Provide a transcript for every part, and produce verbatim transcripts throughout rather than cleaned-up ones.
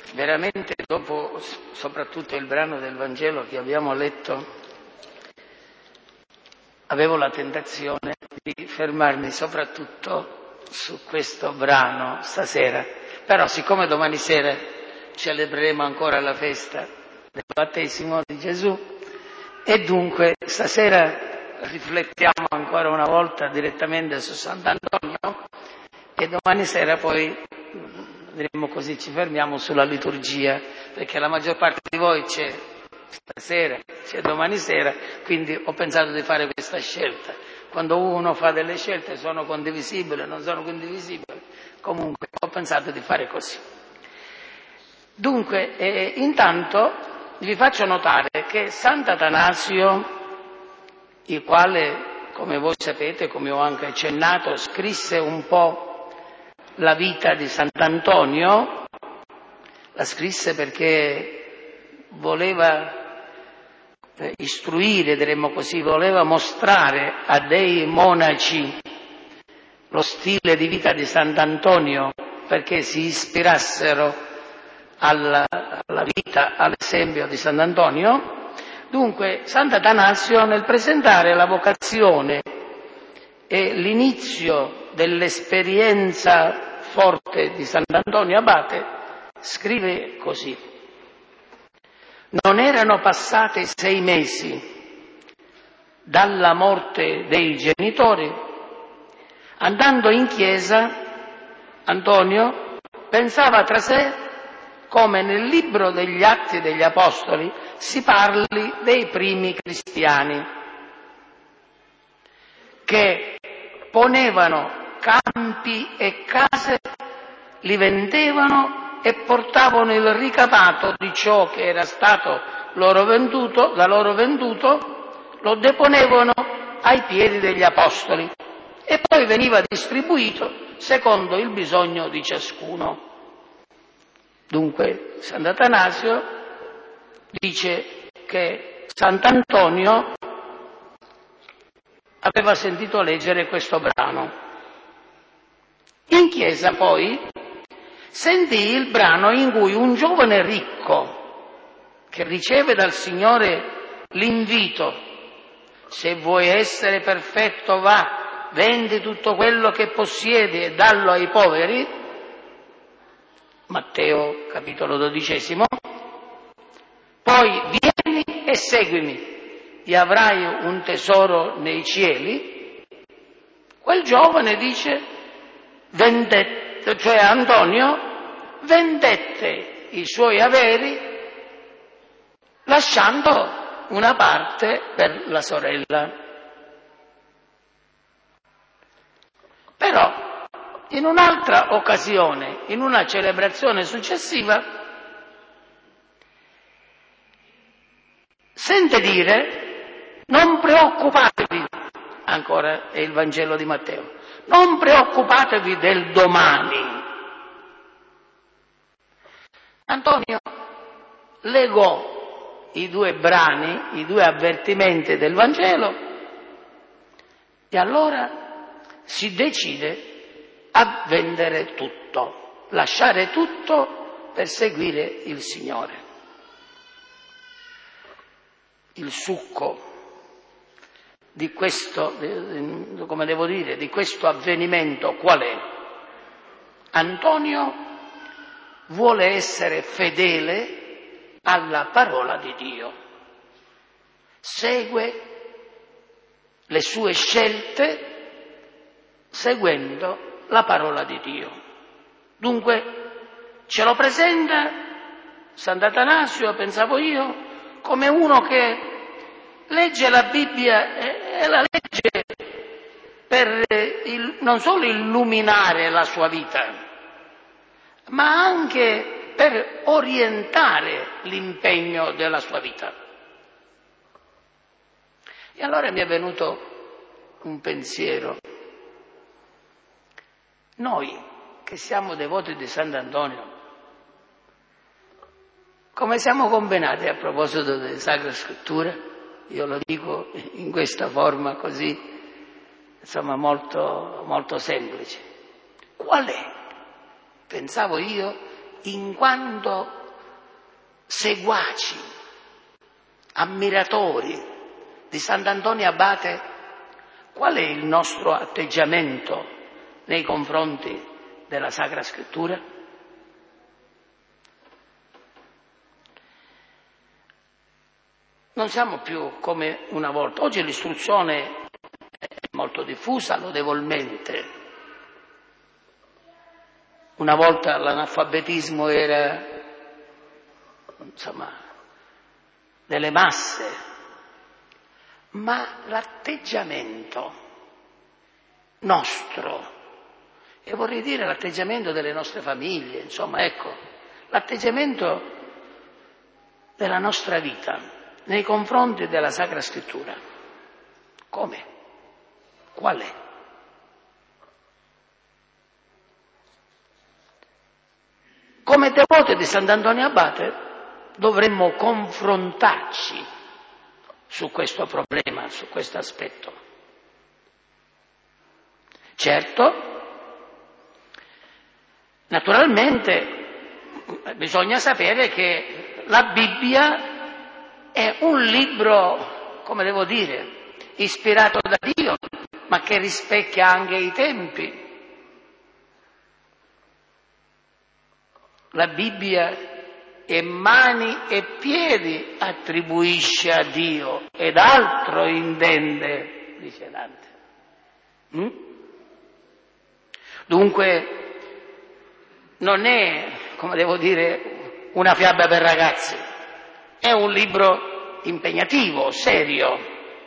veramente dopo soprattutto il brano del Vangelo che abbiamo letto, avevo la tentazione di fermarmi soprattutto su questo brano stasera, però siccome domani sera celebreremo ancora la festa del battesimo di Gesù e dunque stasera riflettiamo ancora una volta direttamente su Sant'Antonio e domani sera poi diremo così, ci fermiamo sulla liturgia, perché la maggior parte di voi c'è stasera, c'è domani sera, quindi ho pensato di fare questa scelta. Quando uno fa delle scelte sono condivisibili, non sono condivisibili, comunque ho pensato di fare così. Dunque, eh, intanto vi faccio notare che Sant'Atanasio, il quale, come voi sapete, come ho anche accennato, scrisse un po' la vita di Sant'Antonio, la scrisse perché voleva istruire, diremmo così, voleva mostrare a dei monaci lo stile di vita di Sant'Antonio perché si ispirassero alla, alla vita, all'esempio di Sant'Antonio. Dunque Sant'Atanasio, nel presentare la vocazione e l'inizio dell'esperienza forte di Sant'Antonio Abate, scrive così: non erano passati sei mesi dalla morte dei genitori, andando in chiesa, Antonio pensava tra sé come nel libro degli Atti degli Apostoli si parli dei primi cristiani, che ponevano campi e case, li vendevano e portavano il ricapato di ciò che era stato loro venduto, da loro venduto, lo deponevano ai piedi degli apostoli e poi veniva distribuito secondo il bisogno di ciascuno. Dunque Sant'Atanasio dice che Sant'Antonio aveva sentito leggere questo brano. In chiesa poi sentì il brano in cui un giovane ricco che riceve dal Signore l'invito: se vuoi essere perfetto va, vendi tutto quello che possiedi e dallo ai poveri, Matteo capitolo dodicesimo, poi vieni e seguimi, e avrai un tesoro nei cieli. Quel giovane dice, vendette, cioè Antonio vendette i suoi averi lasciando una parte per la sorella. Però in un'altra occasione, in una celebrazione successiva, sente dire: non preoccupatevi, ancora è il Vangelo di Matteo, non preoccupatevi del domani. Antonio legò i due brani, i due avvertimenti del Vangelo e allora si decide a vendere tutto, lasciare tutto per seguire il Signore. Il succo di questo, come devo dire, di questo avvenimento qual è? Antonio vuole essere fedele alla parola di Dio, segue le sue scelte seguendo la parola di Dio. Dunque ce lo presenta Sant'Atanasio, pensavo io, come uno che legge la Bibbia e la legge per il, non solo illuminare la sua vita, ma anche per orientare l'impegno della sua vita. E allora mi è venuto un pensiero. Noi che siamo devoti di Sant'Antonio, come siamo combinati a proposito delle Sacre Scritture? Io lo dico in questa forma così, insomma, molto, molto semplice. Qual è, pensavo io, in quanto seguaci, ammiratori di Sant'Antonio Abate, qual è il nostro atteggiamento nei confronti della Sacra Scrittura? Non siamo più come una volta. Oggi l'istruzione è molto diffusa, lodevolmente. Una volta l'analfabetismo era, insomma, delle masse, ma l'atteggiamento nostro, e vorrei dire l'atteggiamento delle nostre famiglie, insomma, ecco, l'atteggiamento della nostra vita nei confronti della Sacra Scrittura. Come? Qual è? Come devoti di Sant'Antonio Abate dovremmo confrontarci su questo problema, su questo aspetto. Certo, naturalmente bisogna sapere che la Bibbia è un libro, come devo dire, ispirato da Dio, ma che rispecchia anche i tempi. La Bibbia e mani e piedi attribuisce a Dio ed altro intende, dice Dante. Mm? Dunque non è, come devo dire, una fiaba per ragazzi, è un libro impegnativo, serio.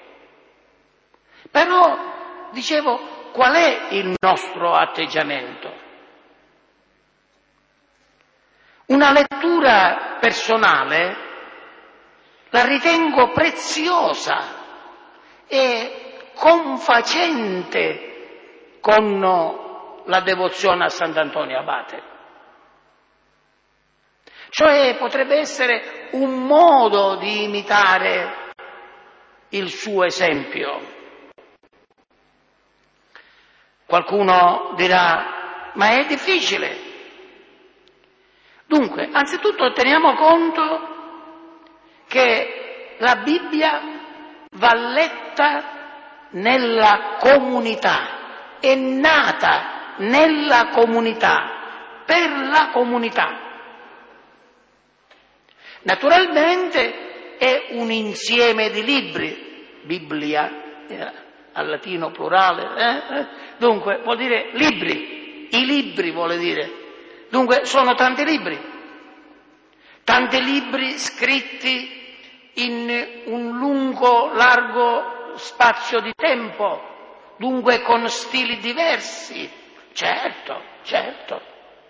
Però, dicevo, qual è il nostro atteggiamento? Una lettura personale la ritengo preziosa e confacente con la devozione a Sant'Antonio Abate. Cioè potrebbe essere un modo di imitare il suo esempio. Qualcuno dirà, ma è difficile. Dunque, anzitutto teniamo conto che la Bibbia va letta nella comunità, è nata nella comunità, per la comunità. Naturalmente è un insieme di libri, Biblia, eh, al latino plurale, eh? Dunque vuol dire libri, i libri vuole dire. Dunque sono tanti libri, tanti libri scritti in un lungo, largo spazio di tempo, dunque con stili diversi, certo, certo.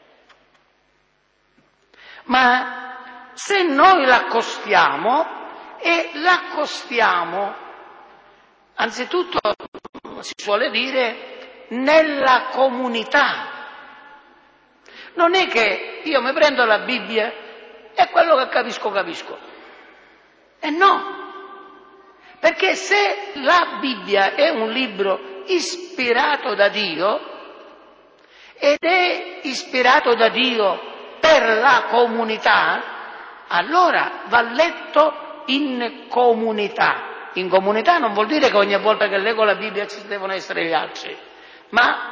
Ma se noi l'accostiamo, e l'accostiamo, anzitutto si suole dire, nella comunità. Non è che io mi prendo la Bibbia e quello che capisco capisco. E no, perché se la Bibbia è un libro ispirato da Dio ed è ispirato da Dio per la comunità, allora va letto in comunità. In comunità non vuol dire che ogni volta che leggo la Bibbia ci devono essere gli altri, ma,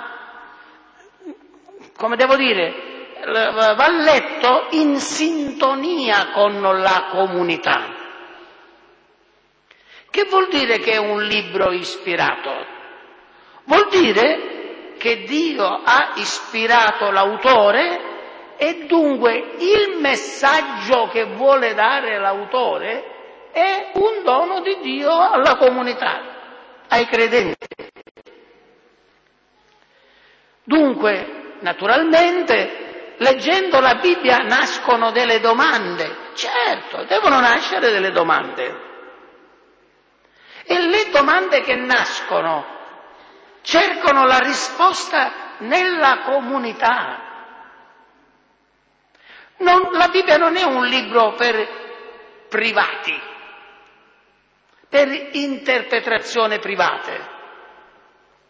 come devo dire, va letto in sintonia con la comunità. Che vuol dire che è un libro ispirato? Vuol dire che Dio ha ispirato l'autore e dunque il messaggio che vuole dare l'autore è un dono di Dio alla comunità, ai credenti. Dunque, naturalmente, leggendo la Bibbia nascono delle domande, certo, devono nascere delle domande. E le domande che nascono cercano la risposta nella comunità. Non, la Bibbia non è un libro per privati, per interpretazioni private.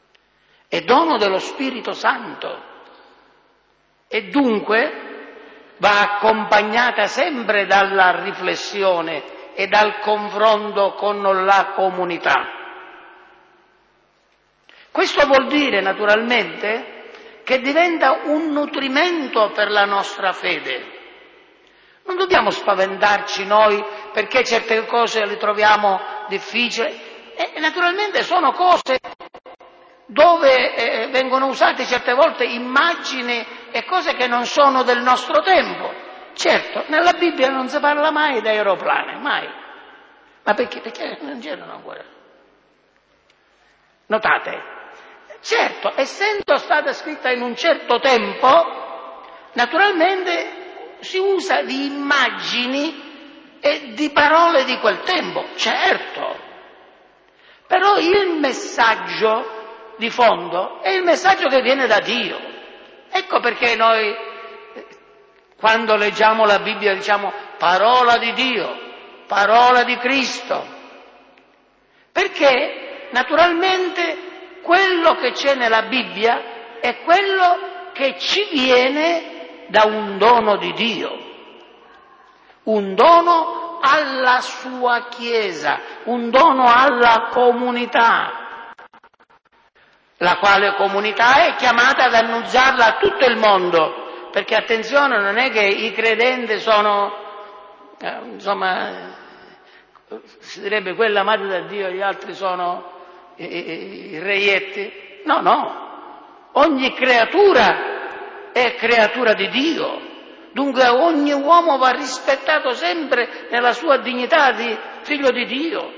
È dono dello Spirito Santo. E dunque va accompagnata sempre dalla riflessione e dal confronto con la comunità. Questo vuol dire naturalmente che diventa un nutrimento per la nostra fede. Non dobbiamo spaventarci noi perché certe cose le troviamo difficili e naturalmente sono cose dove eh, vengono usate certe volte immagini e cose che non sono del nostro tempo. Certo, nella Bibbia non si parla mai di aeroplani, mai. Ma perché? Perché non c'erano ancora. Notate, certo, essendo stata scritta in un certo tempo, naturalmente si usa di immagini e di parole di quel tempo, certo. Però il messaggio di fondo è il messaggio che viene da Dio. Ecco perché noi, quando leggiamo la Bibbia, diciamo parola di Dio, parola di Cristo. Perché naturalmente quello che c'è nella Bibbia è quello che ci viene da un dono di Dio, un dono alla sua Chiesa, un dono alla comunità, la quale comunità è chiamata ad annunziarla a tutto il mondo, perché attenzione, non è che i credenti sono, eh, insomma, si direbbe quelli amati da Dio, gli altri sono i, i, i reietti. No, no, ogni creatura è creatura di Dio, dunque ogni uomo va rispettato sempre nella sua dignità di figlio di Dio,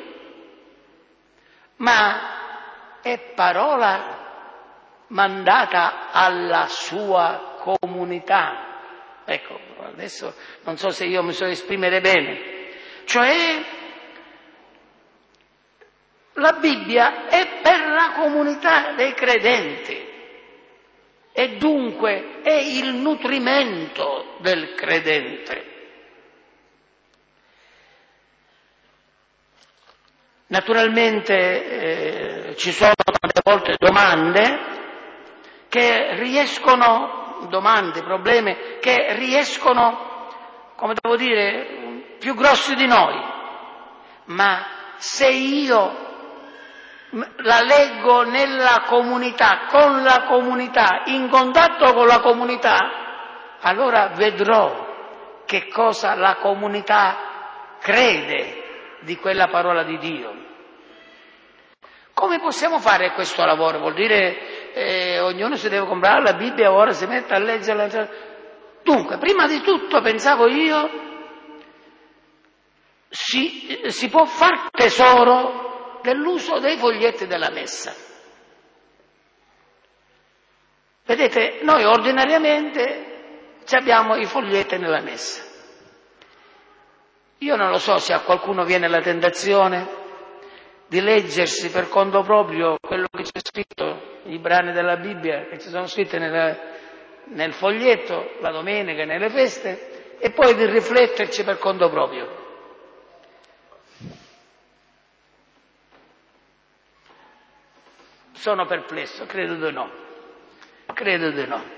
ma è parola mandata alla sua comunità. Ecco, adesso non so se io mi so esprimere bene, cioè la Bibbia è per la comunità dei credenti e dunque è il nutrimento del credente. Naturalmente eh, ci sono tante volte domande che riescono, domande, problemi che riescono, come devo dire, più grossi di noi, ma se io la leggo nella comunità, con la comunità, in contatto con la comunità, allora vedrò che cosa la comunità crede di quella parola di Dio. Come possiamo fare questo lavoro? Vuol dire eh, ognuno si deve comprare la Bibbia e ora si mette a leggere. Dunque, prima di tutto pensavo io, si, si può far tesoro dell'uso dei foglietti della messa. Vedete, noi ordinariamente abbiamo i foglietti nella messa. Io non lo so se a qualcuno viene la tentazione di leggersi per conto proprio quello che c'è scritto, i brani della Bibbia che ci sono scritti nella, nel foglietto, la domenica, nelle feste, e poi di rifletterci per conto proprio. Sono perplesso, credo di no, credo di no.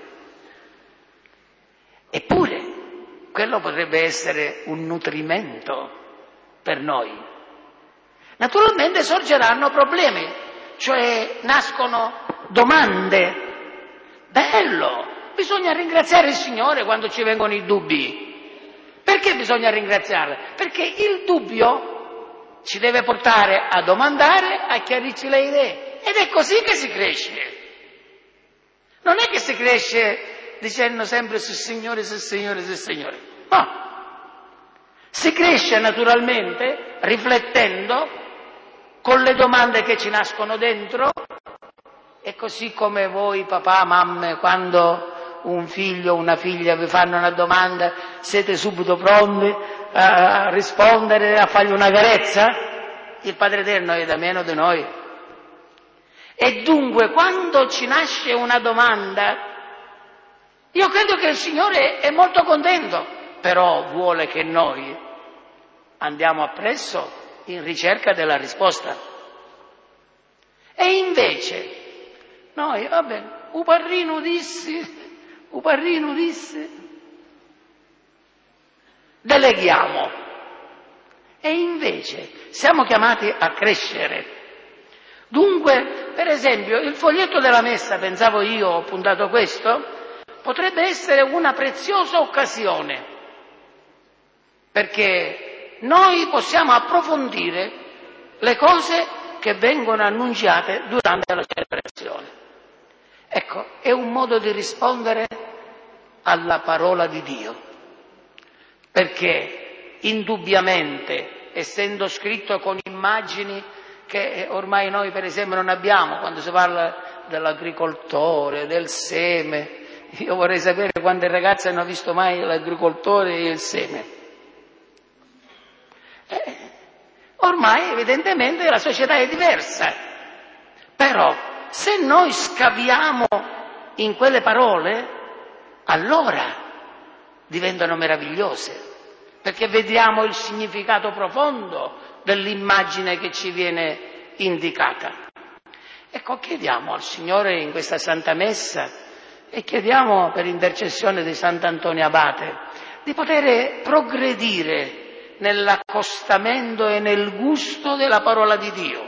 Eppure, quello potrebbe essere un nutrimento per noi. Naturalmente sorgeranno problemi, cioè nascono domande. Bello, bisogna ringraziare il Signore quando ci vengono i dubbi. Perché bisogna ringraziarlo? Perché il dubbio ci deve portare a domandare, a chiarirci le idee. Ed è così che si cresce. Non è che si cresce dicendo sempre sì Signore, sì Signore, sì Signore. No. Si cresce naturalmente riflettendo con le domande che ci nascono dentro e così come voi papà, mamme, quando un figlio o una figlia vi fanno una domanda siete subito pronti a rispondere, a fargli una carezza? Il Padre Eterno è da meno di noi. E dunque quando ci nasce una domanda, io credo che il Signore è molto contento, però vuole che noi andiamo appresso in ricerca della risposta. E invece noi, vabbè, un parrino disse, un parrino disse, deleghiamo. E invece siamo chiamati a crescere. Dunque, per esempio, il foglietto della messa, pensavo io, ho puntato questo, potrebbe essere una preziosa occasione, perché noi possiamo approfondire le cose che vengono annunziate durante la celebrazione. Ecco, è un modo di rispondere alla parola di Dio, perché indubbiamente, essendo scritto con immagini che ormai noi per esempio non abbiamo, quando si parla dell'agricoltore, del seme, io vorrei sapere quante ragazze hanno visto mai l'agricoltore e il seme. Eh, ormai evidentemente la società è diversa, però se noi scaviamo in quelle parole, allora diventano meravigliose, perché vediamo il significato profondo dell'immagine che ci viene indicata. Ecco, chiediamo al Signore in questa Santa Messa e chiediamo per intercessione di Sant'Antonio Abate di poter progredire nell'accostamento e nel gusto della parola di Dio.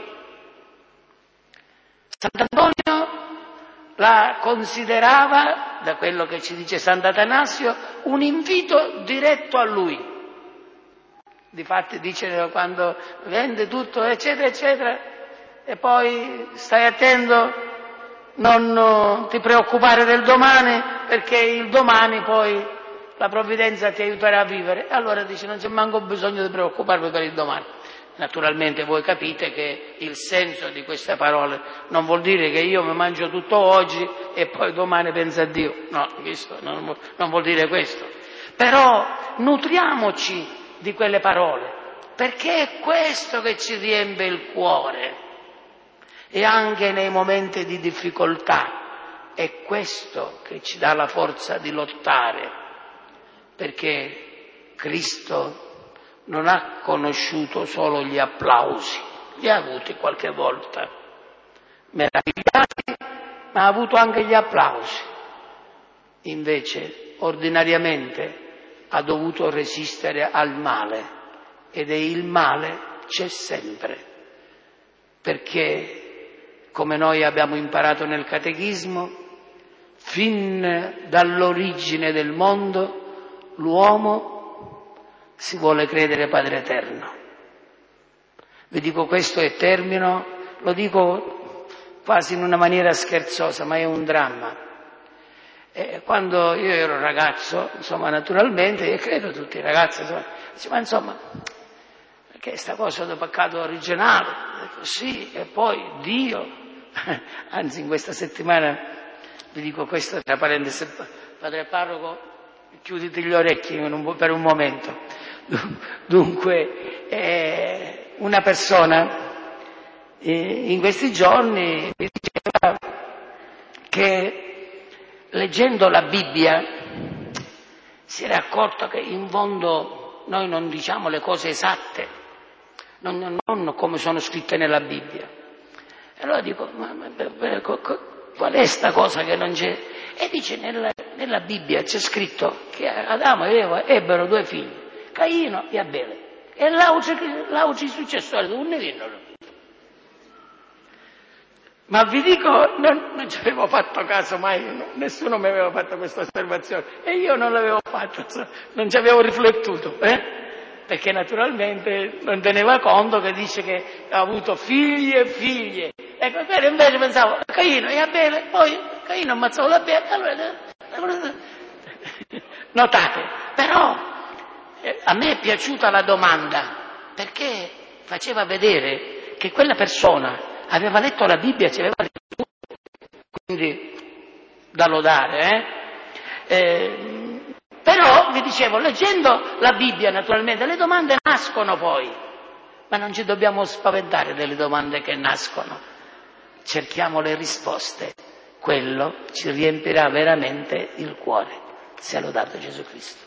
Sant'Antonio la considerava, da quello che ci dice Sant'Atanasio, un invito diretto a lui. Difatti dice quando vende tutto eccetera eccetera e poi stai attento, non ti preoccupare del domani, perché il domani poi la provvidenza ti aiuterà a vivere. Allora dice non c'è manco bisogno di preoccuparmi per il domani. Naturalmente voi capite che il senso di queste parole non vuol dire che io mi mangio tutto oggi e poi domani penso a Dio. No, questo non, non vuol dire questo. Però nutriamoci di quelle parole, perché è questo che ci riempie il cuore. E anche nei momenti di difficoltà è questo che ci dà la forza di lottare, perché Cristo non ha conosciuto solo gli applausi, li ha avuti qualche volta, meravigliati, ma ha avuto anche gli applausi. Invece, ordinariamente, ha dovuto resistere al male, ed è il male c'è sempre, perché, come noi abbiamo imparato nel Catechismo, fin dall'origine del mondo l'uomo si vuole credere Padre Eterno. Vi dico questo e termino, lo dico quasi in una maniera scherzosa, ma è un dramma. E quando io ero ragazzo, insomma, naturalmente, e credo tutti i ragazzi, insomma, dice, ma insomma, perché sta cosa del peccato originale? Dico, sì, e poi Dio, anzi in questa settimana vi dico questo, tra parentesi, padre parroco, chiuditi gli orecchi per un momento. Dunque, eh, una persona eh, in questi giorni mi diceva che leggendo la Bibbia si era accorto che in fondo noi non diciamo le cose esatte, non, non come sono scritte nella Bibbia. E allora dico, ma, ma, qual è sta cosa che non c'è? E dice, nella, nella Bibbia c'è scritto che Adamo ed Eva ebbero due figli, Caino e Abele, e l'auci successore, non ne vinnono. Ma vi dico, non, non ci avevo fatto caso mai, no, nessuno mi aveva fatto questa osservazione e io non l'avevo fatto, non ci avevo riflettuto, eh? Perché naturalmente non teneva conto che dice che ha avuto figli e figlie. Ecco, invece pensavo a Caino e Abele, poi Caino ammazzò l'Abele, allora, notate, però eh, a me è piaciuta la domanda, perché faceva vedere che quella persona aveva letto la Bibbia, ci aveva letto tutto, quindi da lodare, eh? Eh, però vi dicevo, leggendo la Bibbia naturalmente le domande nascono poi, ma non ci dobbiamo spaventare delle domande che nascono, cerchiamo le risposte, quello ci riempirà veramente il cuore. Sia lodato Gesù Cristo.